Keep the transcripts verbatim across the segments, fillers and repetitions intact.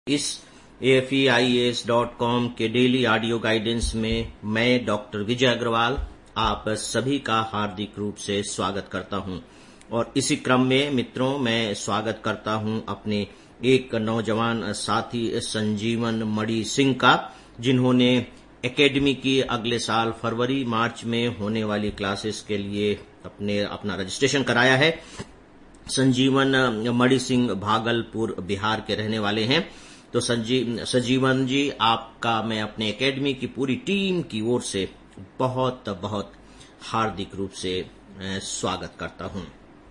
इस A F E I A S dot com के daily audio guidance में मैं डॉक्टर विजय अग्रवाल आप सभी का हार्दिक रूप से स्वागत करता हूं और इसी क्रम में मित्रों मैं स्वागत करता हूं अपने एक नौजवान साथी संजीवन मणि सिंह का, जिन्होंने एकेडमी की अगले साल फरवरी मार्च में होने वाली क्लासेस के लिए अपने अपना रजिस्ट्रेशन कराया है। संजीवन मणि सिंह भागलपुर बिहार के रहने वाले हैं। तो संजीव संजीवन जी, आपका मैं अपने एकेडमी की पूरी टीम की ओर से बहुत बहुत हार्दिक रूप से स्वागत करता हूं।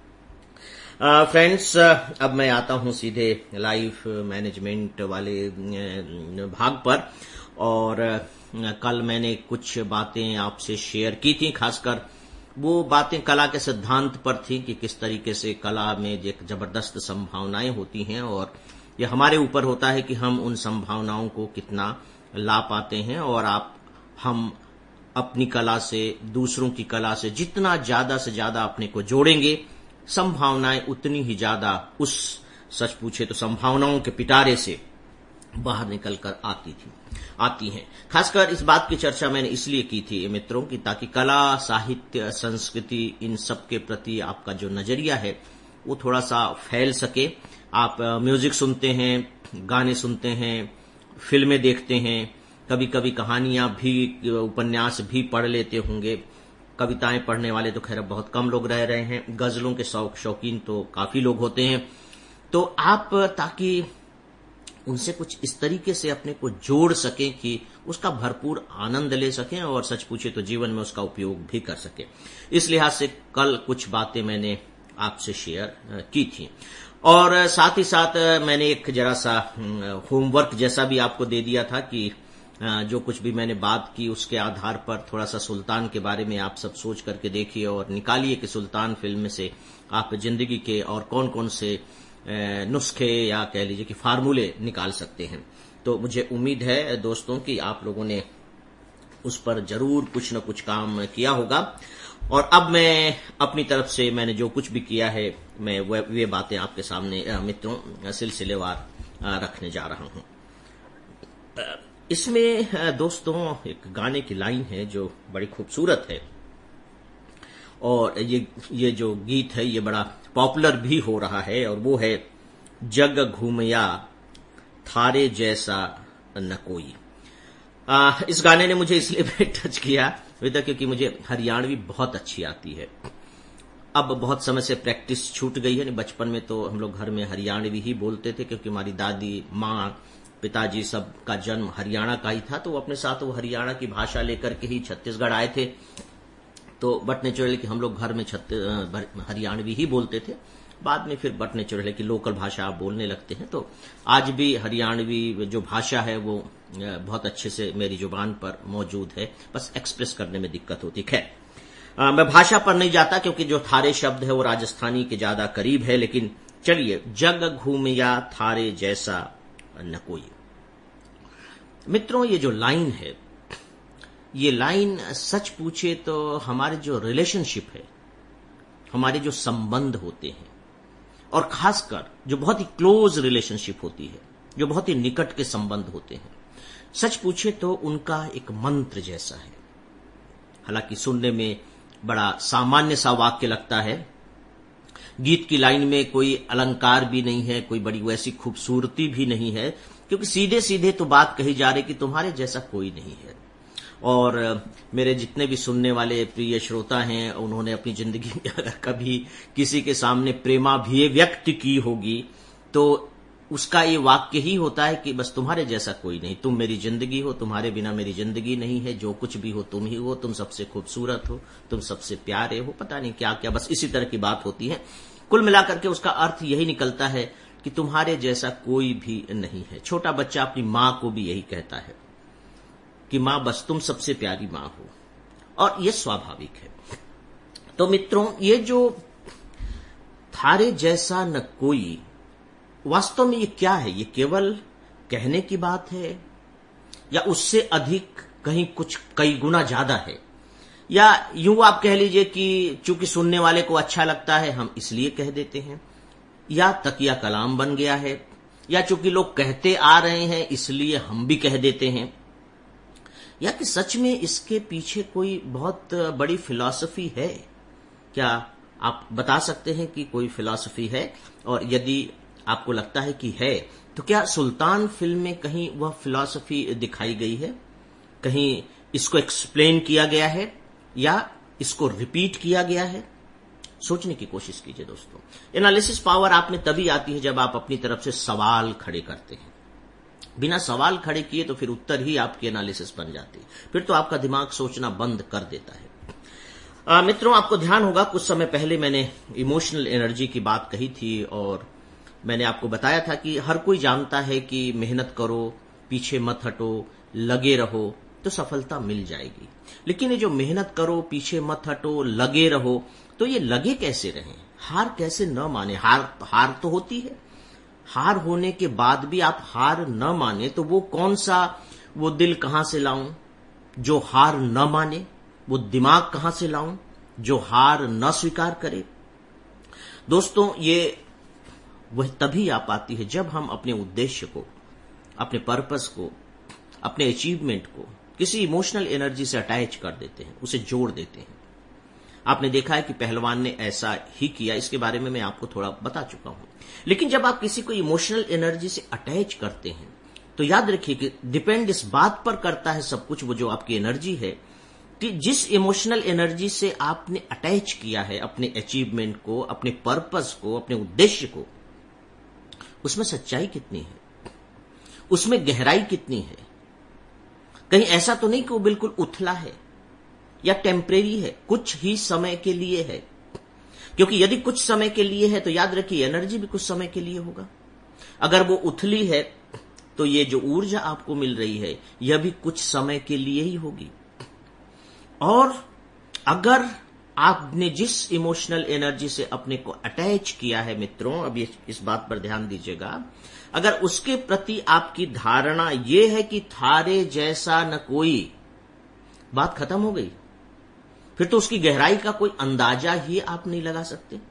फ्रेंड्स, अब मैं आता हूं सीधे लाइफ मैनेजमेंट वाले भाग पर। और कल मैंने कुछ बातें आपसे शेयर की थी, खासकर वो बातें कला के सिद्धांत पर थी कि किस तरीके से कला में एक जबरदस्त संभावनाएं होती हैं और ये हमारे ऊपर होता है कि हम उन संभावनाओं को कितना ला पाते हैं। और आप हम अपनी कला से, दूसरों की कला से जितना ज्यादा से ज्यादा अपने को जोड़ेंगे, संभावनाएं उतनी ही ज्यादा उस सच पूछे तो संभावनाओं के पिटारे से बाहर निकलकर आती थी आती हैं। खासकर इस बात की चर्चा मैंने इसलिए की थी मित्रों कि ताकि कला, साहित्य, संस्कृति, इन सब के प्रति आपका जो नजरिया है वो थोड़ा सा फैल सके। आप म्यूजिक सुनते हैं, गाने सुनते हैं, फिल्में देखते हैं, कभी कभी कहानियां भी, उपन्यास भी पढ़ लेते होंगे। कविताएं पढ़ने वाले तो खैर बहुत कम लोग रह रहे हैं, गजलों के शौक शौकीन तो काफी लोग होते हैं। तो आप ताकि उनसे कुछ इस तरीके से अपने को जोड़ सकें कि उसका भरपूर आनंद ले सकें और सच पूछे तो जीवन में उसका उपयोग भी कर सकें, इस लिहाज से कल कुछ बातें मैंने आपसे शेयर की थी। और साथ ही साथ मैंने एक जरा सा होमवर्क जैसा भी आपको दे दिया था कि जो कुछ भी मैंने बात की उसके आधार पर थोड़ा सा सुल्तान के बारे में आप सब सोच करके देखिए और निकालिए कि सुल्तान फिल्म से आप जिंदगी के और कौन कौन से नुस्खे या कह लीजिए कि फार्मूले निकाल सकते हैं। तो मुझे उम्मीद है दोस्तों कि आप लोगों ने उस पर जरूर कुछ न कुछ काम किया होगा। और अब मैं अपनी तरफ से मैंने जो कुछ भी किया है मैं वे बातें आपके सामने मित्रों सिलसिलेवार रखने जा रहा हूं। इसमें दोस्तों एक गाने की लाइन है जो बड़ी खूबसूरत है और ये ये जो गीत है ये बड़ा पॉपुलर भी हो रहा है और वो है, जग घूमया थारे जैसा न कोई। आ, इस गाने ने मुझे इसलिए टच किया विदा क्योंकि मुझे हरियाणवी बहुत अच्छी आती है। अब बहुत समय से प्रैक्टिस छूट गई है। बचपन में तो हम लोग घर में हरियाणवी ही बोलते थे क्योंकि हमारी दादी, माँ, पिताजी सब का जन्म हरियाणा का ही था, तो वो अपने साथ वो हरियाणा की भाषा लेकर के ही छत्तीसगढ़ आए थे। तो बट नेचुरली कि हम लोग घर में हरियाणवी ही बोलते थे। बाद में फिर बट नेचुरली कि लोकल भाषा आप बोलने लगते हैं। तो आज भी हरियाणवी जो भाषा है वो बहुत अच्छे से मेरी जुबान पर मौजूद है, बस एक्सप्रेस करने में दिक्कत होती है। मैं भाषा पर नहीं जाता क्योंकि जो थारे शब्द है वो राजस्थानी के ज्यादा करीब है। लेकिन चलिए, जग घूमया थारे जैसा न कोई। मित्रों, ये जो लाइन है, ये लाइन सच पूछे तो हमारे जो रिलेशनशिप है, हमारे जो संबंध होते हैं और खासकर जो बहुत ही क्लोज रिलेशनशिप होती है, जो बहुत ही निकट के संबंध होते हैं, सच पूछे तो उनका एक मंत्र जैसा है। हालांकि सुनने में बड़ा सामान्य सा वाक्य लगता है, गीत की लाइन में कोई अलंकार भी नहीं है, कोई बड़ी वैसी खूबसूरती भी नहीं है, क्योंकि सीधे सीधे तो बात कही जा रही कि तुम्हारे जैसा कोई नहीं है। और मेरे जितने भी सुनने वाले प्रिय श्रोता हैं, उन्होंने अपनी जिंदगी में अगर कभी किसी के सामने प्रेमाभिव्यक्ति की होगी तो उसका ये वाक्य ही होता है कि बस तुम्हारे जैसा कोई नहीं, तुम मेरी जिंदगी हो, तुम्हारे बिना मेरी जिंदगी नहीं है, जो कुछ भी हो तुम ही हो, तुम सबसे खूबसूरत हो, तुम सबसे प्यारे हो, पता नहीं क्या क्या, बस इसी तरह की बात होती है। कुल मिलाकर के उसका अर्थ यही निकलता है कि तुम्हारे जैसा कोई भी नहीं है। छोटा बच्चा अपनी माँ को भी यही कहता है कि माँ बस तुम सबसे प्यारी माँ हो, और ये स्वाभाविक है। तो मित्रों, ये जो थारे जैसा न कोई, वास्तव में ये क्या है? ये केवल कहने की बात है या उससे अधिक कहीं कुछ कई गुना ज्यादा है? या यूं आप कह लीजिए कि चूंकि सुनने वाले को अच्छा लगता है हम इसलिए कह देते हैं, या तकिया कलाम बन गया है, या चूंकि लोग कहते आ रहे हैं इसलिए हम भी कह देते हैं, या कि सच में इसके पीछे कोई बहुत बड़ी फिलॉसफी है? क्या आप बता सकते हैं कि कोई फिलॉसफी है? और यदि आपको लगता है कि है, तो क्या सुल्तान फिल्म में कहीं वह फिलॉसफी दिखाई गई है? कहीं इसको एक्सप्लेन किया गया है या इसको रिपीट किया गया है? सोचने की कोशिश कीजिए दोस्तों। एनालिसिस पावर आप में तभी आती है जब आप अपनी तरफ से सवाल खड़े करते हैं। बिना सवाल खड़े किए तो फिर उत्तर ही आपकी एनालिसिस बन जाती है, फिर तो आपका दिमाग सोचना बंद कर देता है। आ, मित्रों, आपको ध्यान होगा कुछ समय पहले मैंने इमोशनल एनर्जी की बात कही थी और मैंने आपको बताया था कि हर कोई जानता है कि मेहनत करो, पीछे मत हटो, लगे रहो तो सफलता मिल जाएगी। लेकिन ये जो मेहनत करो, पीछे मत हटो, लगे रहो, तो ये लगे कैसे रहें? हार कैसे न माने? हार हार तो होती है, हार होने के बाद भी आप हार न माने तो वो कौन सा वो दिल कहां से लाऊं जो हार न माने? वो दिमाग कहां से लाऊं जो हार न स्वीकार करे? दोस्तों, ये वह तभी आ पाती है जब हम अपने उद्देश्य को, अपने पर्पस को, अपने अचीवमेंट को किसी इमोशनल एनर्जी से अटैच कर देते हैं, उसे जोड़ देते हैं। आपने देखा है कि पहलवान ने ऐसा ही किया, इसके बारे में मैं आपको थोड़ा बता चुका हूं। लेकिन जब आप किसी को इमोशनल एनर्जी से अटैच करते हैं तो याद रखिए कि डिपेंड इस बात पर करता है सब कुछ, वो जो आपकी एनर्जी है, कि जिस इमोशनल एनर्जी से आपने अटैच किया है अपने अचीवमेंट को, अपने पर्पस को, अपने उद्देश्य को, उसमें सच्चाई कितनी है, उसमें गहराई कितनी है। कहीं ऐसा तो नहीं कि वो बिल्कुल उथला है या टेम्परेरी है, कुछ ही समय के लिए है। क्योंकि यदि कुछ समय के लिए है तो याद रखिए एनर्जी भी कुछ समय के लिए होगा। अगर वो उथली है तो ये जो ऊर्जा आपको मिल रही है यह भी कुछ समय के लिए ही होगी। और अगर आपने जिस इमोशनल एनर्जी से अपने को अटैच किया है मित्रों, अब इस बात पर ध्यान दीजिएगा, अगर उसके प्रति आपकी धारणा यह है कि थारे जैसा न कोई, बात खत्म हो गई। फिर तो उसकी गहराई का कोई अंदाजा ही आप नहीं लगा सकते,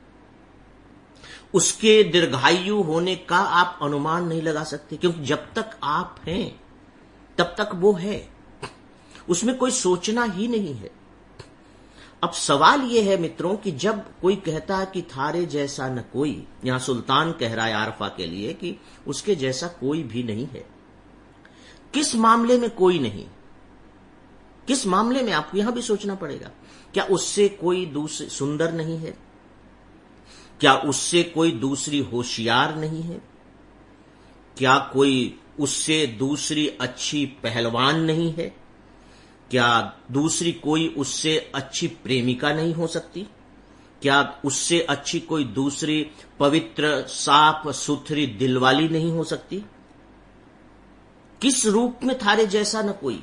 उसके दीर्घायु होने का आप अनुमान नहीं लगा सकते, क्योंकि जब तक आप हैं तब तक वो है, उसमें कोई सोचना ही नहीं है। अब सवाल यह है मित्रों कि जब कोई कहता है कि थारे जैसा न कोई, यहां सुल्तान कह रहा है आरफा के लिए कि उसके जैसा कोई भी नहीं है। किस मामले में कोई नहीं? किस मामले में? आपको यहां भी सोचना पड़ेगा। क्या उससे कोई दूसरी सुंदर नहीं है? क्या उससे कोई दूसरी होशियार नहीं है? क्या कोई उससे दूसरी अच्छी पहलवान नहीं है? क्या दूसरी कोई उससे अच्छी प्रेमिका नहीं हो सकती? क्या उससे अच्छी कोई दूसरी पवित्र, साफ सुथरी दिलवाली नहीं हो सकती? किस रूप में थारे जैसा न कोई?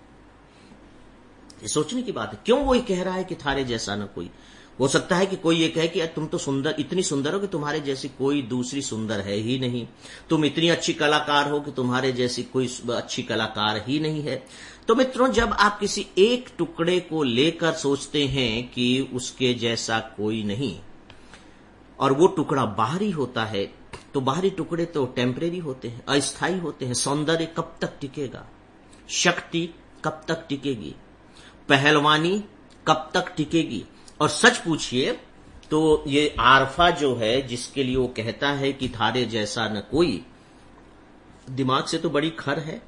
ये सोचने की बात है। क्यों वो ये कह रहा है कि थारे जैसा न कोई? हो सकता है कि कोई ये कहे कि तुम तो सुंदर, इतनी सुंदर हो कि तुम्हारे जैसी कोई दूसरी सुंदर है ही नहीं। तुम इतनी अच्छी कलाकार हो कि तुम्हारे जैसी कोई अच्छी कलाकार ही नहीं है। तो मित्रों, जब आप किसी एक टुकड़े को लेकर सोचते हैं कि उसके जैसा कोई नहीं, और वो टुकड़ा बाहरी होता है, तो बाहरी टुकड़े तो टेम्परेरी होते हैं, अस्थायी होते हैं। सौंदर्य कब तक टिकेगा? शक्ति कब तक टिकेगी? पहलवानी कब तक टिकेगी? और सच पूछिए तो ये आरफा जो है, जिसके लिए वो कहता है कि थारे जैसा न कोई, दिमाग से तो बड़ी खर है।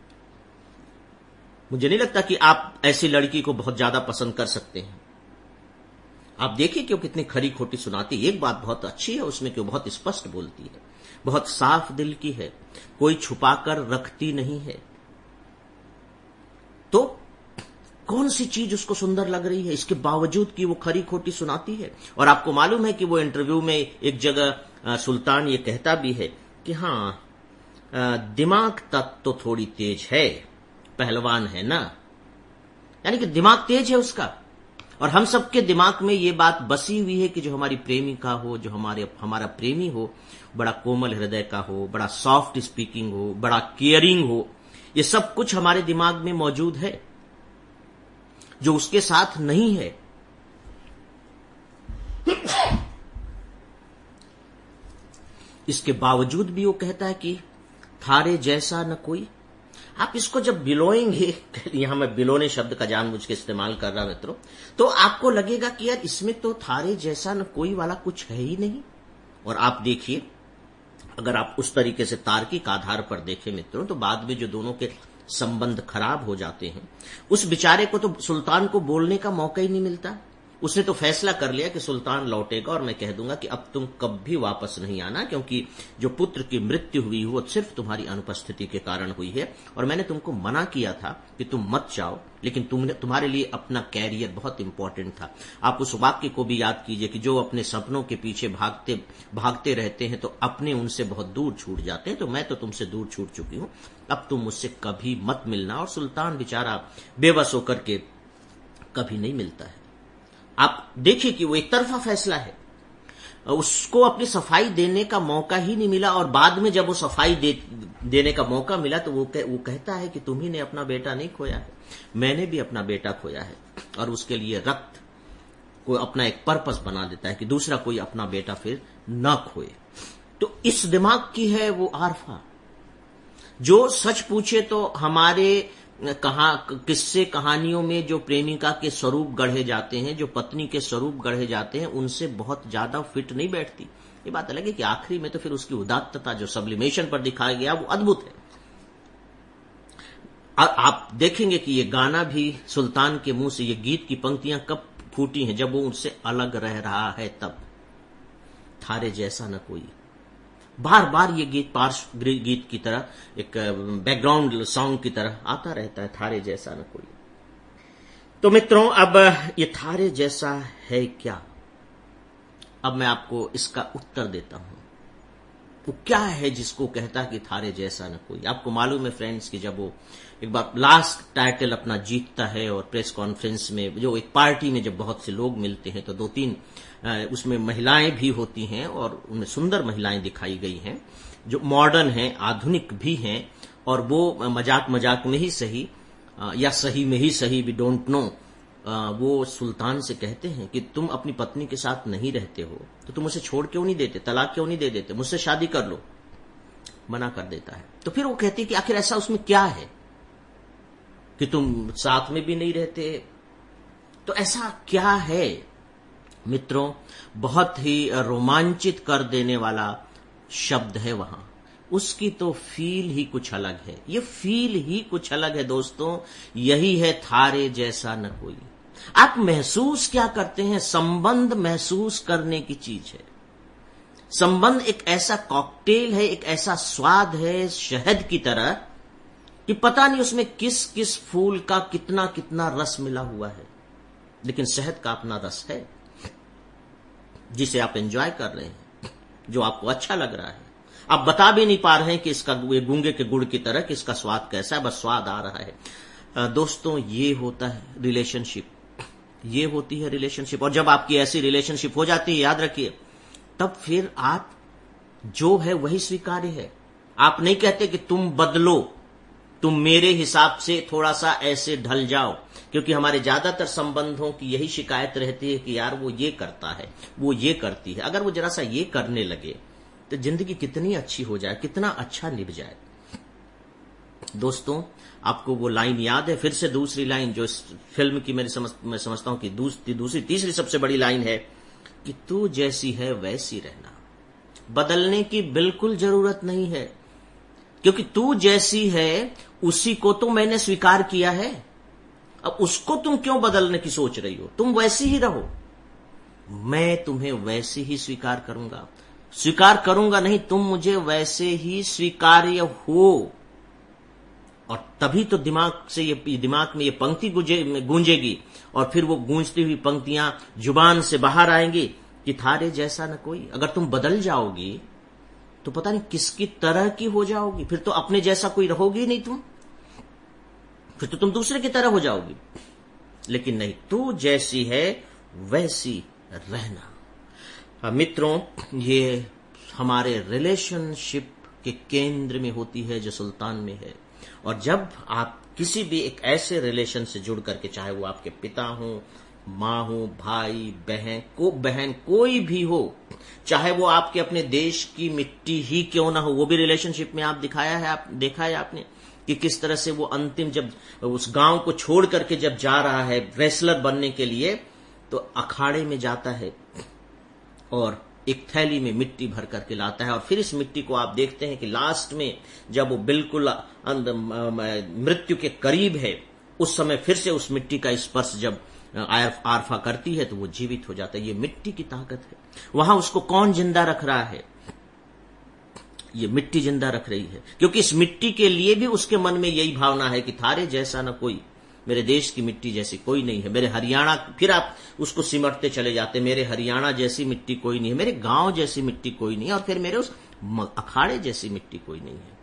मुझे नहीं लगता कि आप ऐसी लड़की को बहुत ज्यादा पसंद कर सकते हैं। आप देखिए कि वो कितनी खरी खोटी सुनाती है। एक बात बहुत अच्छी है उसमें कि वो बहुत स्पष्ट बोलती है, बहुत साफ दिल की है, कोई छुपाकर रखती नहीं है। तो कौन सी चीज उसको सुंदर लग रही है इसके बावजूद कि वो खरी खोटी सुनाती है? और आपको मालूम है कि वो इंटरव्यू में एक जगह सुल्तान ये कहता भी है कि हाँ, दिमाग तक तो थोड़ी तेज है, पहलवान है ना, यानी कि दिमाग तेज है उसका। और हम सबके दिमाग में ये बात बसी हुई है कि जो हमारी प्रेमिका हो, जो हमारे हमारा प्रेमी हो, बड़ा कोमल हृदय का हो, बड़ा सॉफ्ट स्पीकिंग हो, बड़ा केयरिंग हो। ये सब कुछ हमारे दिमाग में मौजूद है जो उसके साथ नहीं है। इसके बावजूद भी वो कहता है कि थारे जैसा न कोई। आप इसको जब बिलोएंगे, यहां मैं बिलोने शब्द का जानबूझ के इस्तेमाल कर रहा मित्रों, तो आपको लगेगा कि यार इसमें तो थारे जैसा न कोई वाला कुछ है ही नहीं। और आप देखिए, अगर आप उस तरीके से तार्किक आधार पर देखें मित्रों, तो बाद में जो दोनों के संबंध खराब हो जाते हैं, उस बेचारे को तो सुल्तान को बोलने का मौका ही नहीं मिलता। उसने तो फैसला कर लिया कि सुल्तान लौटेगा और मैं कह दूंगा कि अब तुम कभी वापस नहीं आना, क्योंकि जो पुत्र की मृत्यु हुई वो सिर्फ तुम्हारी अनुपस्थिति के कारण हुई है। और मैंने तुमको मना किया था कि तुम मत जाओ, लेकिन तुमने तुम्हारे लिए अपना कैरियर बहुत इंपॉर्टेंट था। आप उस वाक्य को भी याद कीजिए कि जो अपने सपनों के पीछे भागते भागते रहते हैं तो अपने उनसे बहुत दूर छूट जाते हैं। तो मैं तो तुमसे दूर छूट चुकी हूं, अब तुम मुझसे कभी मत मिलना। और सुल्तान बेचारा बेबस होकर के कभी नहीं मिलता है। आप देखिए कि वो एक तरफा फैसला है, उसको अपनी सफाई देने का मौका ही नहीं मिला। और बाद में जब वो सफाई दे, देने का मौका मिला तो वो, कह, वो कहता है कि तुम्ही ने अपना बेटा नहीं खोया है, मैंने भी अपना बेटा खोया है। और उसके लिए रक्त को अपना एक पर्पस बना देता है कि दूसरा कोई अपना बेटा फिर न खोए। तो इस दिमाग की है वो आरफा, जो सच पूछे तो हमारे कहा किस्से कहानियों में जो प्रेमिका के स्वरूप गढ़े जाते हैं, जो पत्नी के स्वरूप गढ़े जाते हैं, उनसे बहुत ज्यादा फिट नहीं बैठती। ये बात अलग है कि आखिरी में तो फिर उसकी उदात्तता जो सब्लिमेशन पर दिखाया गया वो अद्भुत है। और आप देखेंगे कि ये गाना भी सुल्तान के मुंह से, ये गीत की पंक्तियां कब फूटी हैं, जब वो उनसे अलग रह रहा है तब। थारे जैसा न कोई, बार बार ये गीत पार्श्व गीत की तरह, एक बैकग्राउंड सॉन्ग की तरह आता रहता है, थारे जैसा न कोई। तो मित्रों, अब ये थारे जैसा है क्या? अब मैं आपको इसका उत्तर देता हूं। वो क्या है जिसको कहता है कि थारे जैसा न कोई? आपको मालूम है फ्रेंड्स कि जब वो एक बार लास्ट टाइटल अपना जीतता है और प्रेस कॉन्फ्रेंस में, जो एक पार्टी में जब बहुत से लोग मिलते हैं तो दो तीन उसमें महिलाएं भी होती हैं और उनमें सुंदर महिलाएं दिखाई गई हैं जो मॉडर्न हैं, आधुनिक भी हैं। और वो मजाक मजाक में ही सही या सही में ही सही, वी डोंट नो, वो सुल्तान से कहते हैं कि तुम अपनी पत्नी के साथ नहीं रहते हो तो तुम उसे छोड़ क्यों नहीं देते, तलाक क्यों नहीं दे देते, मुझसे शादी कर लो। मना कर देता है। तो फिर वो कहती है कि आखिर ऐसा उसमें क्या है कि तुम साथ में भी नहीं रहते? तो ऐसा क्या है मित्रों? बहुत ही रोमांचित कर देने वाला शब्द है वहां। उसकी तो फील ही कुछ अलग है, ये फील ही कुछ अलग है दोस्तों। यही है थारे जैसा न कोई। आप महसूस क्या करते हैं? संबंध महसूस करने की चीज है। संबंध एक ऐसा कॉकटेल है, एक ऐसा स्वाद है शहद की तरह कि पता नहीं उसमें किस किस फूल का कितना कितना रस मिला हुआ है, लेकिन शहद का अपना रस है जिसे आप एंजॉय कर रहे हैं, जो आपको अच्छा लग रहा है। आप बता भी नहीं पा रहे हैं कि इसका ये गूंगे के गुड़ की तरह कि इसका स्वाद कैसा है, बस स्वाद आ रहा है। दोस्तों, ये होता है रिलेशनशिप, ये होती है रिलेशनशिप। और जब आपकी ऐसी रिलेशनशिप हो जाती है, याद रखिए, तब फिर आप जो है वही स्वीकार्य है। आप नहीं कहते कि तुम बदलो, तुम मेरे हिसाब से थोड़ा सा ऐसे ढल जाओ, क्योंकि हमारे ज्यादातर संबंधों की यही शिकायत रहती है कि यार वो ये करता है, वो ये करती है। अगर वो जरा सा ये करने लगे तो जिंदगी कितनी अच्छी हो जाए, कितना अच्छा निभ जाए। दोस्तों, आपको वो लाइन याद है? फिर से दूसरी लाइन जो इस फिल्म की मेरी समझ, मैं समझता हूं कि दूसरी दूसरी तीसरी सबसे बड़ी लाइन है कि तू जैसी है वैसी रहना। बदलने की बिल्कुल जरूरत नहीं है, क्योंकि तू जैसी है उसी को तो मैंने स्वीकार किया है। अब उसको तुम क्यों बदलने की सोच रही हो? तुम वैसी ही रहो, मैं तुम्हें वैसे ही स्वीकार करूंगा। स्वीकार करूंगा नहीं, तुम मुझे वैसे ही स्वीकार्य हो। और तभी तो दिमाग से ये दिमाग में ये पंक्ति गूंजेगी और फिर वो गूंजती हुई पंक्तियां जुबान से बाहर आएंगी कि थारे जैसा न कोई। अगर तुम बदल जाओगी तो पता नहीं किसकी तरह की हो जाओगी, फिर तो अपने जैसा कोई रहोगी नहीं तुम, फिर तो तुम दूसरे की तरह हो जाओगी। लेकिन नहीं, तू जैसी है वैसी रहना। मित्रों, ये हमारे रिलेशनशिप के केंद्र में होती है जो सुल्तान में है। और जब आप किसी भी एक ऐसे रिलेशन से जुड़ करके, चाहे वो आपके पिता हों, माँ हो, भाई बहन को बहन कोई भी हो, चाहे वो आपके अपने देश की मिट्टी ही क्यों ना हो, वो भी रिलेशनशिप में आप दिखाया है, आप देखा है आपने कि किस तरह से वो अंतिम जब उस गांव को छोड़ करके जब जा रहा है रेसलर बनने के लिए, तो अखाड़े में जाता है और एक थैली में मिट्टी भर करके लाता है, और फिर इस मिट्टी को आप देखते हैं कि लास्ट में जब वो बिल्कुल मृत्यु के करीब है, उस समय फिर से उस मिट्टी का स्पर्श जब आरफा करती है तो वो जीवित हो जाता है। ये मिट्टी की ताकत है। वहां उसको कौन जिंदा रख रहा है? ये मिट्टी जिंदा रख रही है, क्योंकि इस मिट्टी के लिए भी उसके मन में यही भावना है कि थारे जैसा ना कोई, मेरे देश की मिट्टी जैसी कोई नहीं है, मेरे हरियाणा, फिर आप उसको सिमटते चले जाते, मेरे हरियाणा जैसी मिट्टी कोई नहीं है, मेरे गांव जैसी मिट्टी कोई नहीं है, और फिर मेरे उस अखाड़े जैसी मिट्टी कोई नहीं है।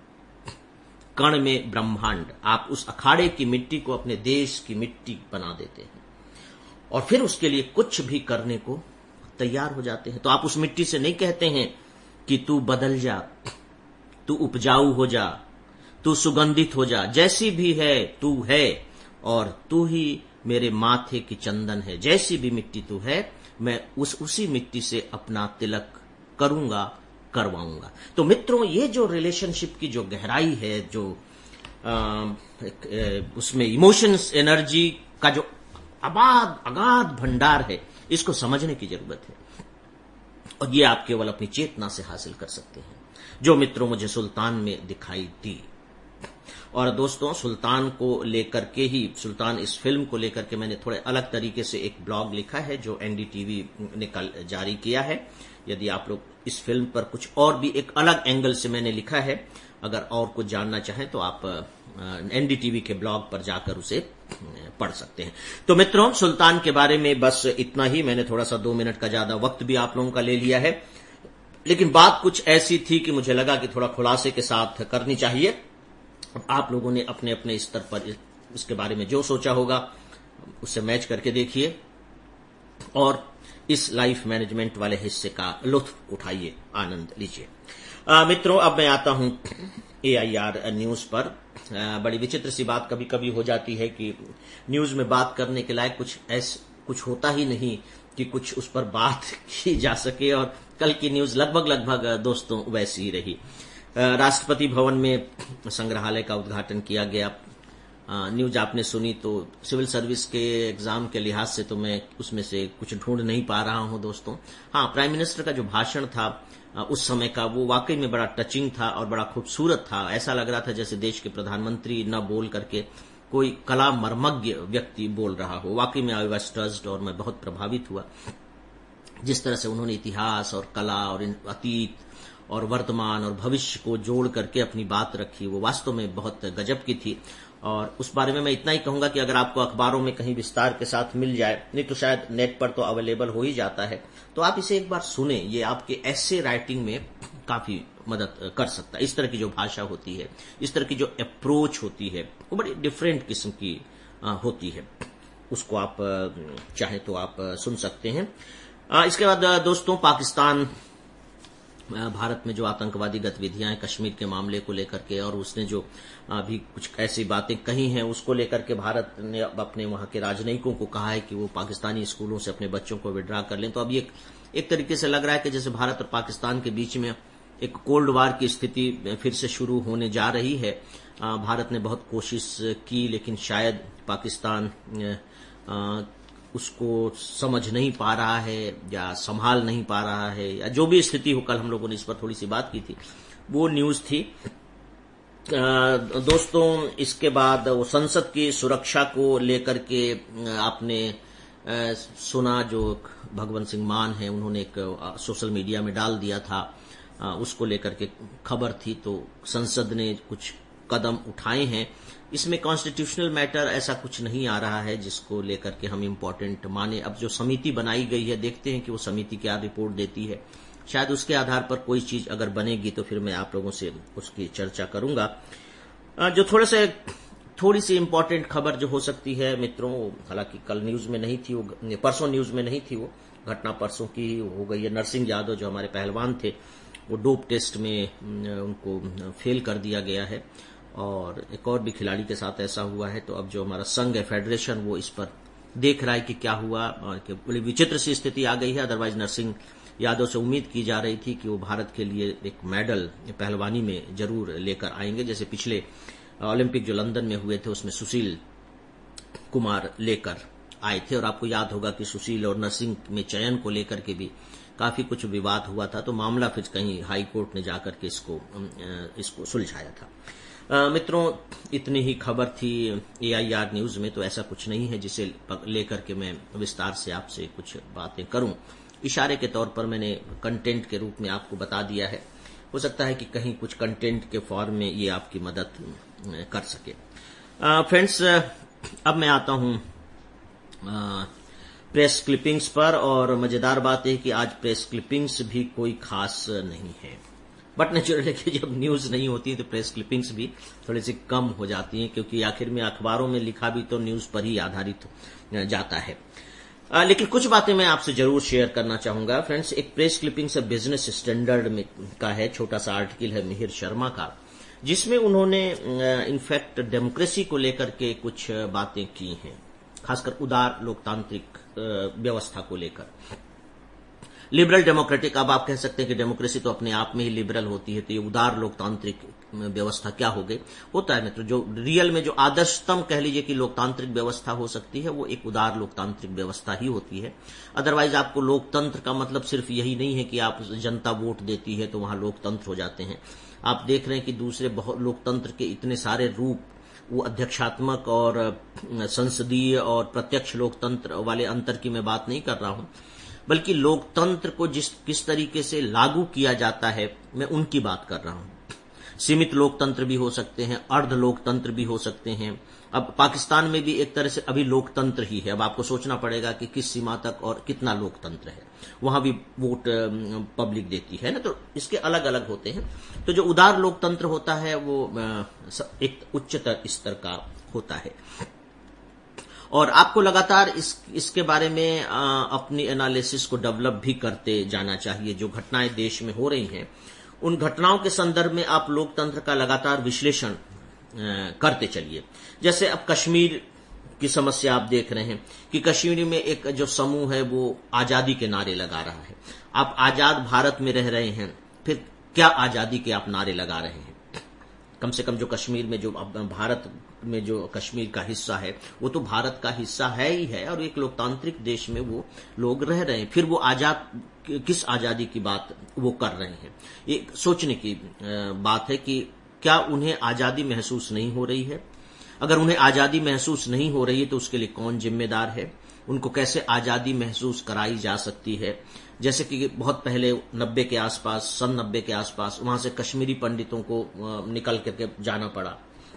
कण में ब्रह्मांड, आप उस अखाड़े की मिट्टी को अपने देश की मिट्टी बना देते हैं और फिर उसके लिए कुछ भी करने को तैयार हो जाते हैं। तो आप उस मिट्टी से नहीं कहते हैं कि तू बदल जा, तू उपजाऊ हो जा, तू सुगंधित हो जा, जैसी भी है तू है, और तू ही मेरे माथे की चंदन है, जैसी भी मिट्टी तू है, मैं उस उसी मिट्टी से अपना तिलक करूंगा, करवाऊंगा। तो मित्रों, ये जो रिलेशनशिप की जो गहराई है, जो आ, उसमें इमोशंस एनर्जी का जो अबाध अगाध भंडार है, इसको समझने की जरूरत है, और ये आप केवल अपनी चेतना से हासिल कर सकते हैं, जो मित्रों मुझे सुल्तान में दिखाई दी। और दोस्तों, सुल्तान को लेकर के ही, सुल्तान इस फिल्म को लेकर के मैंने थोड़े अलग तरीके से एक ब्लॉग लिखा है जो एनडीटीवी ने कल जारी किया है। यदि आप लोग इस फिल्म पर कुछ और भी एक अलग एंगल से मैंने लिखा है, अगर और कुछ जानना चाहें तो आप एनडीटीवी के ब्लॉग पर जाकर उसे पढ़ सकते हैं। तो मित्रों, सुल्तान के बारे में बस इतना ही। मैंने थोड़ा सा दो मिनट का ज्यादा वक्त भी आप लोगों का ले लिया है, लेकिन बात कुछ ऐसी थी कि मुझे लगा कि थोड़ा खुलासे के साथ करनी चाहिए। आप लोगों ने अपने अपने स्तर पर इसके बारे में जो सोचा होगा उससे मैच करके देखिए और इस लाइफ मैनेजमेंट वाले हिस्से का लुत्फ उठाइए, आनंद लीजिए। मित्रों, अब मैं आता हूं एआईआर न्यूज पर। आ, बड़ी विचित्र सी बात कभी कभी हो जाती है कि न्यूज में बात करने के लायक कुछ ऐसा कुछ होता ही नहीं कि कुछ उस पर बात की जा सके, और कल की न्यूज लगभग लगभग दोस्तों वैसी ही रही। राष्ट्रपति भवन में संग्रहालय का उद्घाटन किया गया। न्यूज आपने सुनी तो सिविल सर्विस के एग्जाम के लिहाज से तो मैं उसमें से कुछ ढूंढ नहीं पा रहा हूं दोस्तों। हाँ, प्राइम मिनिस्टर का जो भाषण था उस समय का, वो वाकई में बड़ा टचिंग था और बड़ा खूबसूरत था। ऐसा लग रहा था जैसे देश के प्रधानमंत्री न बोल करके कोई कला मर्मज्ञ व्यक्ति बोल रहा हो। वाकई में आई वाज टच्ड और मैं बहुत प्रभावित हुआ जिस तरह से उन्होंने इतिहास और कला और अतीत और वर्तमान और भविष्य को जोड़ करके अपनी बात रखी। वो वास्तव में बहुत गजब की थी। और उस बारे में मैं इतना ही कहूंगा कि अगर आपको अखबारों में कहीं विस्तार के साथ मिल जाए, नहीं तो शायद नेट पर तो अवेलेबल हो ही जाता है, तो आप इसे एक बार सुने। ये आपके ऐसे राइटिंग में काफी मदद कर सकता है। इस तरह की जो भाषा होती है, इस तरह की जो अप्रोच होती है, वो बड़ी डिफरेंट किस्म की होती है। उसको आप चाहे तो आप सुन सकते हैं। इसके बाद दोस्तों, पाकिस्तान भारत में जो आतंकवादी गतिविधियां हैं कश्मीर के मामले को लेकर के, और उसने जो अभी कुछ ऐसी बातें कही हैं उसको लेकर के भारत ने अपने वहां के राजनयिकों को कहा है कि वो पाकिस्तानी स्कूलों से अपने बच्चों को विड्रा कर लें। तो अभी एक एक तरीके से लग रहा है कि जैसे भारत और पाकिस्तान के बीच में एक कोल्ड वार की स्थिति फिर से शुरू होने जा रही है। भारत ने बहुत कोशिश की, लेकिन शायद पाकिस्तान उसको समझ नहीं पा रहा है या संभाल नहीं पा रहा है, या जो भी स्थिति हो। कल हम लोगों ने इस पर थोड़ी सी बात की थी, वो न्यूज थी। आ, दोस्तों, इसके बाद वो संसद की सुरक्षा को लेकर के आपने आ, सुना, जो भगवंत सिंह मान है उन्होंने एक आ, सोशल मीडिया में डाल दिया था, आ, उसको लेकर के खबर थी। तो संसद ने कुछ कदम उठाए हैं। इसमें कॉन्स्टिट्यूशनल मैटर ऐसा कुछ नहीं आ रहा है जिसको लेकर के हम इम्पोर्टेंट माने। अब जो समिति बनाई गई है, देखते हैं कि वो समिति क्या रिपोर्ट देती है। शायद उसके आधार पर कोई चीज अगर बनेगी तो फिर मैं आप लोगों से उसकी चर्चा करूंगा। जो थोड़ा सा थोड़ी सी इम्पोर्टेंट खबर जो हो सकती है मित्रों, हालांकि कल न्यूज में नहीं थी, वो परसों न्यूज में नहीं थी, वो घटना परसों की हो गई है। नरसिंह यादव जो हमारे पहलवान थे, वो डोप टेस्ट में उनको फेल कर दिया गया है, और एक और भी खिलाड़ी के साथ ऐसा हुआ है। तो अब जो हमारा संघ है, फेडरेशन, वो इस पर देख रहा है कि क्या हुआ और बड़ी विचित्र सी स्थिति आ गई है। अदरवाइज नरसिंह यादव से उम्मीद की जा रही थी कि वो भारत के लिए एक मेडल पहलवानी में जरूर लेकर आएंगे, जैसे पिछले ओलंपिक जो लंदन में हुए थे उसमें सुशील कुमार लेकर आए थे। और आपको याद होगा कि सुशील और नरसिंह में चयन को लेकर के भी काफी कुछ विवाद हुआ था, तो मामला फिर कहीं हाई कोर्ट ने जाकर के इसको इसको सुलझाया था। आ, मित्रों, इतनी ही खबर थी ए आई आर न्यूज में, तो ऐसा कुछ नहीं है जिसे लेकर के मैं विस्तार से आपसे कुछ बातें करूं। इशारे के तौर पर मैंने कंटेंट के रूप में आपको बता दिया है। हो सकता है कि कहीं कुछ कंटेंट के फॉर्म में ये आपकी मदद कर सके। फ्रेंड्स, अब मैं आता हूं प्रेस क्लिपिंग्स पर, और मजेदार बात है कि आज प्रेस क्लिपिंग्स भी कोई खास नहीं है। बट नेचुरली कि जब न्यूज नहीं होती है तो प्रेस क्लिपिंग्स भी थोड़ी सी कम हो जाती हैं, क्योंकि आखिर में अखबारों में लिखा भी तो न्यूज पर ही आधारित जाता है। आ, लेकिन कुछ बातें मैं आपसे जरूर शेयर करना चाहूंगा। फ्रेंड्स, एक प्रेस क्लिपिंग से बिजनेस स्टैंडर्ड में का है, छोटा सा आर्टिकल है मिहिर शर्मा का, जिसमें उन्होंने इनफैक्ट डेमोक्रेसी को लेकर के कुछ बातें की हैं, खासकर उदार लोकतांत्रिक व्यवस्था को लेकर। लिबरल डेमोक्रेटिक, अब आप कह सकते हैं कि डेमोक्रेसी तो अपने आप में ही लिबरल होती है, तो ये उदार लोकतांत्रिक व्यवस्था क्या हो गई? होता है मित्र, जो रियल में जो आदर्शतम कह लीजिए कि लोकतांत्रिक व्यवस्था हो सकती है, वो एक उदार लोकतांत्रिक व्यवस्था ही होती है। अदरवाइज आपको लोकतंत्र का मतलब सिर्फ यही नहीं है कि आप जनता वोट देती है तो वहां लोकतंत्र हो जाते हैं। आप देख रहे हैं कि दूसरे बहुत लोकतंत्र के इतने सारे रूप, वो अध्यक्षात्मक और संसदीय और प्रत्यक्ष लोकतंत्र वाले अंतर की मैं बात नहीं कर रहा हूं, बल्कि लोकतंत्र को जिस किस तरीके से लागू किया जाता है, मैं उनकी बात कर रहा हूं। सीमित लोकतंत्र भी हो सकते हैं, अर्ध लोकतंत्र भी हो सकते हैं। अब पाकिस्तान में भी एक तरह से अभी लोकतंत्र ही है। अब आपको सोचना पड़ेगा कि किस सीमा तक और कितना लोकतंत्र है। वहां भी वोट पब्लिक देती है ना, तो इसके अलग अलग होते हैं। तो जो उदार लोकतंत्र होता है वो एक उच्चतर स्तर का होता है, और आपको लगातार इस इसके बारे में आ, अपनी एनालिसिस को डेवलप भी करते जाना चाहिए। जो घटनाएं देश में हो रही हैं, उन घटनाओं के संदर्भ में आप लोकतंत्र का लगातार विश्लेषण करते चलिए। जैसे अब कश्मीर की समस्या आप देख रहे हैं कि कश्मीर में एक जो समूह है वो आजादी के नारे लगा रहा है। आप आजाद भारत में रह रहे हैं, फिर क्या आजादी के आप नारे लगा रहे हैं? कम से कम जो कश्मीर में जो भारत में जो कश्मीर का हिस्सा है वो तो भारत का हिस्सा है ही है, और एक लोकतांत्रिक देश में वो लोग रह रहे हैं। फिर वो आजाद किस आजादी की बात वो कर रहे हैं? ये सोचने की बात है कि क्या उन्हें आजादी महसूस नहीं हो रही है? अगर उन्हें आजादी महसूस नहीं हो रही है तो उसके लिए कौन जिम्मेदार है? उनको कैसे आजादी महसूस कराई जा सकती है? जैसे कि बहुत पहले नब्बे के आसपास, सन नब्बे के आसपास वहां से कश्मीरी पंडितों को निकल करके जाना पड़ा,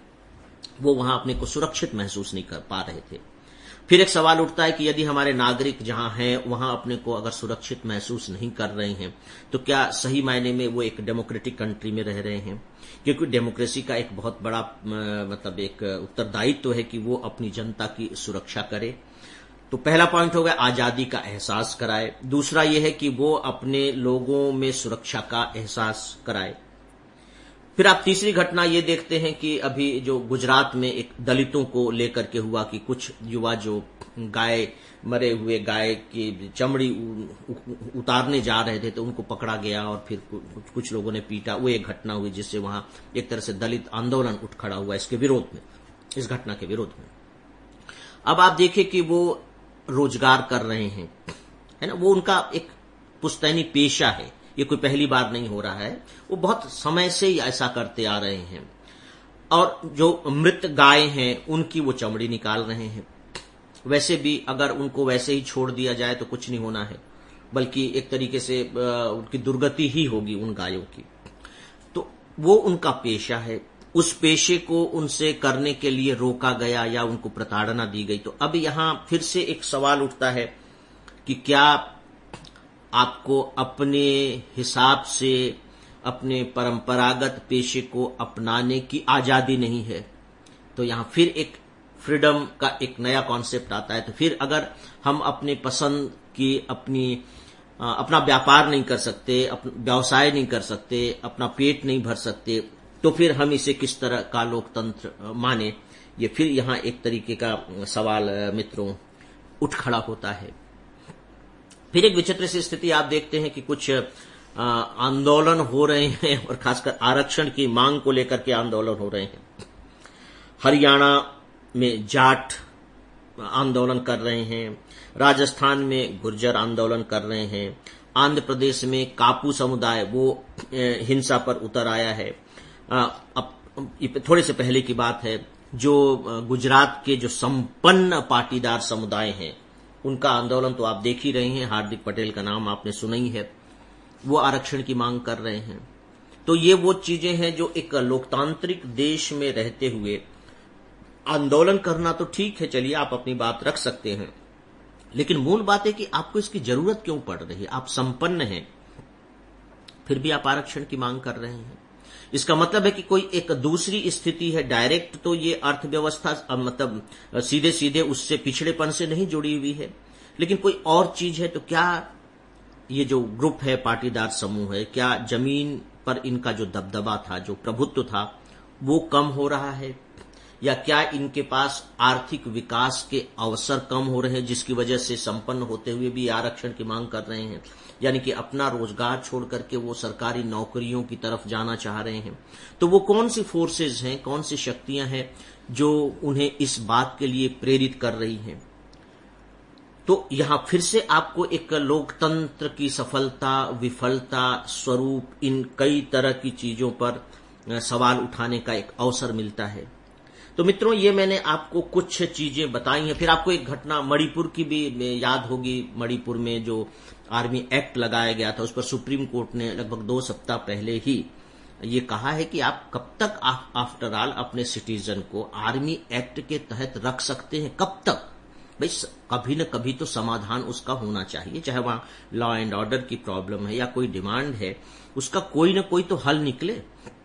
वो वहां अपने को सुरक्षित महसूस नहीं कर पा रहे थे। फिर एक सवाल उठता है कि यदि हमारे नागरिक जहां हैं वहां अपने को अगर सुरक्षित महसूस नहीं कर रहे हैं, तो क्या सही मायने में वो एक डेमोक्रेटिक कंट्री में रह रहे हैं? क्योंकि डेमोक्रेसी का एक बहुत बड़ा मतलब एक उत्तरदायित्व है कि वो अपनी जनता की सुरक्षा करे। तो पहला पॉइंट हो गया आजादी का एहसास कराए। दूसरा यह है कि वो अपने लोगों में सुरक्षा का एहसास कराए। फिर आप तीसरी घटना ये देखते हैं कि अभी जो गुजरात में एक दलितों को लेकर के हुआ कि कुछ युवा जो गाय, मरे हुए गाय की चमड़ी उतारने जा रहे थे तो उनको पकड़ा गया और फिर कुछ लोगों ने पीटा। वो एक घटना हुई जिससे वहां एक तरह से दलित आंदोलन उठ खड़ा हुआ इसके विरोध में, इस घटना के विरोध में। अब आप देखिए कि वो रोजगार कर रहे हैं, है ना, वो उनका एक पुश्तैनी पेशा है। ये कोई पहली बार नहीं हो रहा है, वो बहुत समय से ही ऐसा करते आ रहे हैं। और जो मृत गाय हैं उनकी वो चमड़ी निकाल रहे हैं। वैसे भी अगर उनको वैसे ही छोड़ दिया जाए तो कुछ नहीं होना है, बल्कि एक तरीके से उनकी दुर्गति ही होगी उन गायों की। तो वो उनका पेशा है, उस पेशे को उनसे करने के लिए रोका गया या उनको प्रताड़ना दी गई। तो अब यहां फिर से एक सवाल उठता है कि क्या आपको अपने हिसाब से अपने परंपरागत पेशे को अपनाने की आजादी नहीं है? तो यहां फिर एक फ्रीडम का एक नया कॉन्सेप्ट आता है। तो फिर अगर हम अपने पसंद की अपनी अपना व्यापार नहीं कर सकते, व्यवसाय नहीं कर सकते, अपना पेट नहीं भर सकते, तो फिर हम इसे किस तरह का लोकतंत्र माने? ये फिर यहां एक तरीके का सवाल मित्रों उठ खड़ा होता है। फिर एक विचित्र सी स्थिति आप देखते हैं कि कुछ आंदोलन हो रहे हैं और खासकर आरक्षण की मांग को लेकर के आंदोलन हो रहे हैं। हरियाणा में जाट आंदोलन कर रहे हैं, राजस्थान में गुर्जर आंदोलन कर रहे हैं, आंध्र प्रदेश में कापू समुदाय वो हिंसा पर उतर आया है। अब थोड़े से पहले की बात है, जो गुजरात के जो संपन्न पाटीदार समुदाय हैं उनका आंदोलन तो आप देख ही रहे हैं, हार्दिक पटेल का नाम आपने सुना ही है, वो आरक्षण की मांग कर रहे हैं। तो ये वो चीजें हैं जो एक लोकतांत्रिक देश में रहते हुए आंदोलन करना तो ठीक है, चलिए आप अपनी बात रख सकते हैं, लेकिन मूल बात है कि आपको इसकी जरूरत क्यों पड़ रही है। आप संपन्न हैं फिर भी आप आरक्षण की मांग कर रहे हैं। इसका मतलब है कि कोई एक दूसरी स्थिति है, डायरेक्ट तो ये अर्थव्यवस्था मतलब सीधे सीधे उससे पिछड़ेपन से नहीं जुड़ी हुई है, लेकिन कोई और चीज है। तो क्या ये जो ग्रुप है, पाटीदार समूह है, क्या जमीन पर इनका जो दबदबा था, जो प्रभुत्व था, वो कम हो रहा है, या क्या इनके पास आर्थिक विकास के अवसर कम हो रहे हैं जिसकी वजह से संपन्न होते हुए भी आरक्षण की मांग कर रहे हैं, यानी कि अपना रोजगार छोड़ करके वो सरकारी नौकरियों की तरफ जाना चाह रहे हैं। तो वो कौन सी फोर्सेज हैं, कौन सी शक्तियां हैं जो उन्हें इस बात के लिए प्रेरित कर रही हैं। तो यहां फिर से आपको एक लोकतंत्र की सफलता विफलता स्वरूप इन कई तरह की चीजों पर सवाल उठाने का एक अवसर मिलता है। तो मित्रों, ये मैंने आपको कुछ चीजें बताई हैं। फिर आपको एक घटना मणिपुर की भी याद होगी। मणिपुर में जो आर्मी एक्ट लगाया गया था उस पर सुप्रीम कोर्ट ने लगभग दो सप्ताह पहले ही ये कहा है कि आप कब तक आफ्टर ऑल अपने सिटीजन को आर्मी एक्ट के तहत रख सकते हैं, कब तक। भाई कभी न कभी तो समाधान उसका होना चाहिए, चाहे वहां लॉ एंड ऑर्डर की प्रॉब्लम है या कोई डिमांड है, उसका कोई न कोई तो हल निकले।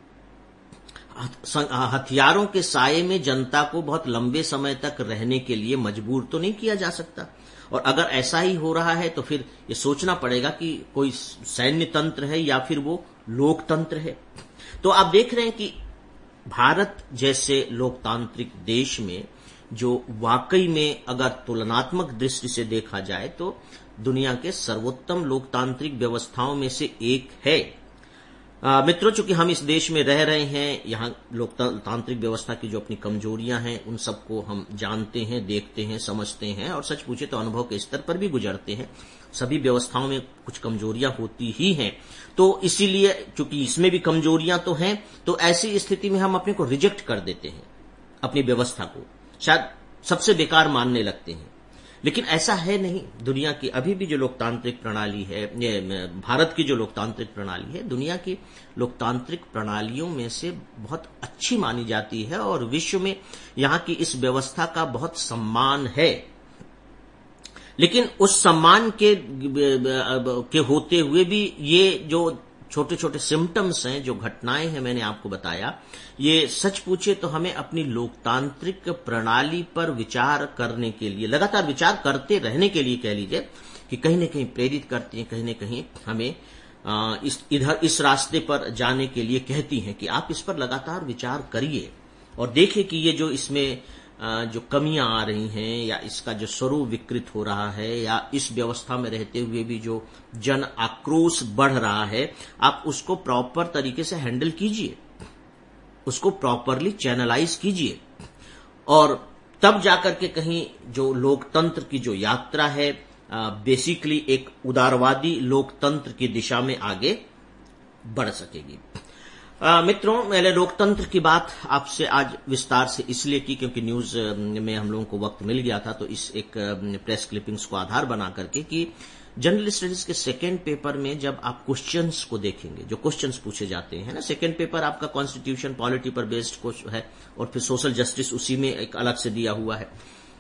हथियारों के साये में जनता को बहुत लंबे समय तक रहने के लिए मजबूर तो नहीं किया जा सकता। और अगर ऐसा ही हो रहा है तो फिर ये सोचना पड़ेगा कि कोई सैन्य तंत्र है या फिर वो लोकतंत्र है। तो आप देख रहे हैं कि भारत जैसे लोकतांत्रिक देश में जो वाकई में अगर तुलनात्मक दृष्टि से देखा जाए तो दुनिया के सर्वोत्तम लोकतांत्रिक व्यवस्थाओं में से एक है। आ, मित्रों, चूंकि हम इस देश में रह रहे हैं, यहाँ लोकतांत्रिक व्यवस्था की जो अपनी कमजोरियां हैं उन सबको हम जानते हैं, देखते हैं, समझते हैं और सच पूछे तो अनुभव के स्तर पर भी गुजरते हैं। सभी व्यवस्थाओं में कुछ कमजोरियां होती ही हैं। तो इसीलिए चूंकि इसमें भी कमजोरियां तो हैं, तो ऐसी स्थिति में हम अपने को रिजेक्ट कर देते हैं, अपनी व्यवस्था को शायद सबसे बेकार मानने लगते हैं। लेकिन ऐसा है नहीं। दुनिया की अभी भी जो लोकतांत्रिक प्रणाली है, भारत की जो लोकतांत्रिक प्रणाली है, दुनिया की लोकतांत्रिक प्रणालियों में से बहुत अच्छी मानी जाती है और विश्व में यहां की इस व्यवस्था का बहुत सम्मान है। लेकिन उस सम्मान के, के होते हुए भी ये जो छोटे छोटे सिम्टम्स हैं, जो घटनाएं हैं मैंने आपको बताया, ये सच पूछे तो हमें अपनी लोकतांत्रिक प्रणाली पर विचार करने के लिए, लगातार विचार करते रहने के लिए कह लीजिए, कि कहीं न कहीं प्रेरित करती हैं, कहीं न कहीं हमें आ, इस इधर इस रास्ते पर जाने के लिए कहती हैं कि आप इस पर लगातार विचार करिए और देखिए कि ये जो इसमें जो कमियां आ रही हैं या इसका जो स्वरूप विकृत हो रहा है या इस व्यवस्था में रहते हुए भी जो जन आक्रोश बढ़ रहा है, आप उसको प्रॉपर तरीके से हैंडल कीजिए, उसको प्रॉपरली चैनलाइज कीजिए और तब जाकर के कहीं जो लोकतंत्र की जो यात्रा है बेसिकली एक उदारवादी लोकतंत्र की दिशा में आगे बढ़ सकेगी। आ, मित्रों, मैंने लोकतंत्र की बात आपसे आज विस्तार से इसलिए की क्योंकि न्यूज में हम लोगों को वक्त मिल गया था, तो इस एक प्रेस क्लिपिंग्स को आधार बना करके कि जनरल स्टडीज के सेकेंड पेपर में जब आप क्वेश्चंस को देखेंगे, जो क्वेश्चंस पूछे जाते हैं ना, सेकेंड पेपर आपका कॉन्स्टिट्यूशन पॉलिटी पर बेस्ड है और फिर सोशल जस्टिस उसी में एक अलग से दिया हुआ है।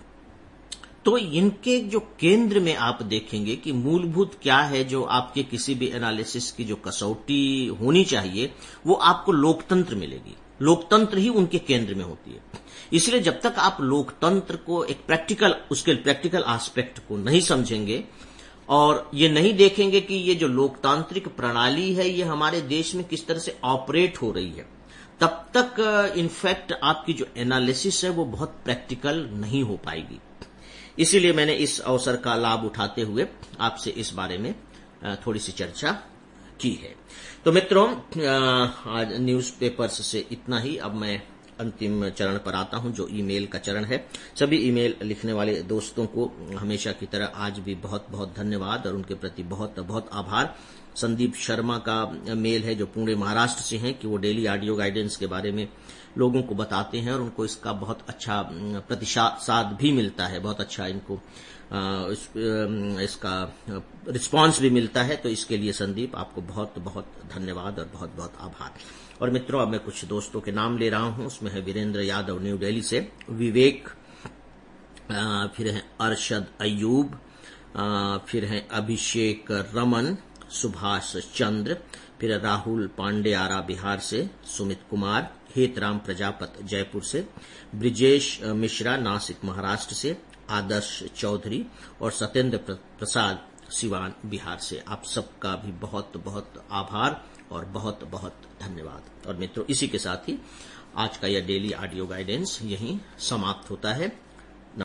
तो इनके जो केंद्र में आप देखेंगे कि मूलभूत क्या है जो आपके किसी भी एनालिसिस की जो कसौटी होनी चाहिए वो आपको लोकतंत्र मिलेगी। लोकतंत्र ही उनके केंद्र में होती है। इसलिए जब तक आप लोकतंत्र को एक प्रैक्टिकल उसके प्रैक्टिकल एस्पेक्ट को नहीं समझेंगे और ये नहीं देखेंगे कि ये जो लोकतांत्रिक प्रणाली है ये हमारे देश में किस तरह से ऑपरेट हो रही है, तब तक इनफैक्ट आपकी जो एनालिसिस है वो बहुत प्रैक्टिकल नहीं हो पाएगी। इसीलिए मैंने इस अवसर का लाभ उठाते हुए आपसे इस बारे में थोड़ी सी चर्चा की है। तो मित्रों, आज न्यूज़पेपर्स से इतना ही। अब मैं अंतिम चरण पर आता हूं, जो ईमेल का चरण है। सभी ईमेल लिखने वाले दोस्तों को हमेशा की तरह आज भी बहुत बहुत धन्यवाद और उनके प्रति बहुत बहुत आभार। संदीप शर्मा का मेल है, जो पुणे महाराष्ट्र से हैं, कि वो डेली ऑडियो गाइडेंस के बारे में लोगों को बताते हैं और उनको इसका बहुत अच्छा प्रतिसाद भी मिलता है, बहुत अच्छा इनको इस, इसका रिस्पांस भी मिलता है। तो इसके लिए संदीप, आपको बहुत बहुत धन्यवाद और बहुत बहुत आभार। और मित्रों, अब मैं कुछ दोस्तों के नाम ले रहा हूं। उसमें है वीरेंद्र यादव न्यू दिल्ली से, विवेक, फिर है अरशद अयूब, फिर है अभिषेक रमन, सुभाष चंद्र, फिर राहुल पांडे आरा बिहार से, सुमित कुमार, हेतराम प्रजापत जयपुर से, ब्रिजेश मिश्रा नासिक महाराष्ट्र से, आदर्श चौधरी और सत्येंद्र प्रसाद सिवान बिहार से। आप सबका भी बहुत बहुत आभार और बहुत बहुत धन्यवाद। और मित्रों, इसी के साथ ही आज का यह डेली ऑडियो गाइडेंस यहीं समाप्त होता है।